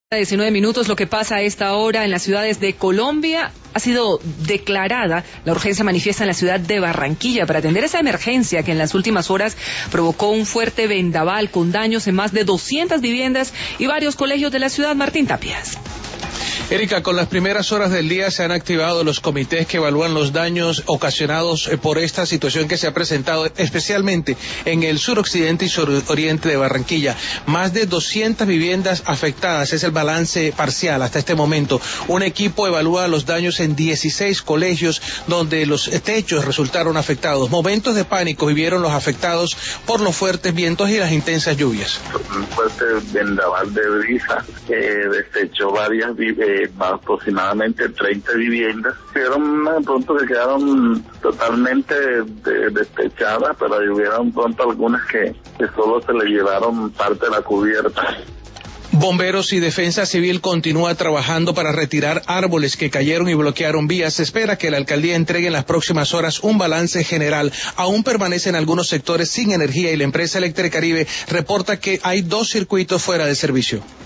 19 minutos. Lo que pasa a esta hora en las ciudades de Colombia: ha sido declarada la urgencia manifiesta en la ciudad de Barranquilla para atender esa emergencia que en las últimas horas provocó un fuerte vendaval con daños en más de 200 viviendas y varios colegios de la ciudad. Martín Tapias. Erika, con las primeras horas del día se han activado los comités que evalúan los daños ocasionados por esta situación que se ha presentado especialmente en el suroccidente y suroriente de Barranquilla. Más de 200 viviendas afectadas es el balance parcial hasta este momento. Un equipo evalúa los daños en 16 colegios donde los techos resultaron afectados. Momentos de pánico vivieron los afectados por los fuertes vientos y las intensas lluvias. Un fuerte vendaval de brisa despechó varias aproximadamente 30 viviendas. Hubieron pronto que quedaron totalmente despechadas, pero hubieron pronto algunas que solo se le llevaron parte de la cubierta. Bomberos y Defensa Civil continúa trabajando para retirar árboles que cayeron y bloquearon vías. Se espera que la alcaldía entregue en las próximas horas un balance general. Aún permanecen algunos sectores sin energía y la empresa Electricaribe reporta que hay 2 circuitos fuera de servicio.